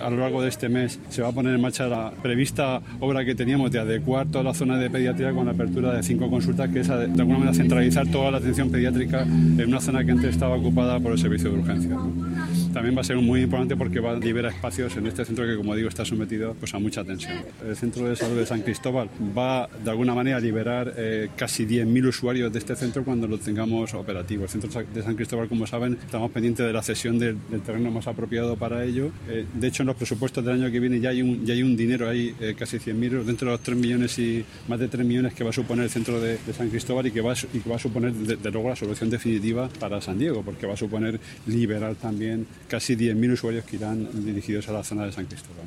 a lo largo de este mes se va a poner en marcha la prevista obra que teníamos de adecuar toda la zona de pediatría con la apertura de 5 consultas, que es de alguna manera centralizar toda la atención pediátrica en una zona que antes estaba ocupada por el servicio de urgencias, ¿no? También va a ser muy importante porque va a liberar espacios en este centro que, como digo, está sometido pues, a mucha tensión. El Centro de Salud de San Cristóbal va, de alguna manera, a liberar casi 10.000 usuarios de este centro cuando lo tengamos operativo. El Centro de San Cristóbal, como saben, estamos pendientes de la cesión del terreno más apropiado para ello. De hecho, en los presupuestos del año que viene ya hay un dinero ahí, casi 100.000 euros, dentro de los 3 millones y más de 3 millones que va a suponer el Centro de San Cristóbal y que va a suponer, de luego, la solución definitiva para San Diego, porque va a suponer liberar también casi 10.000 usuarios que irán dirigidos a la zona de San Cristóbal.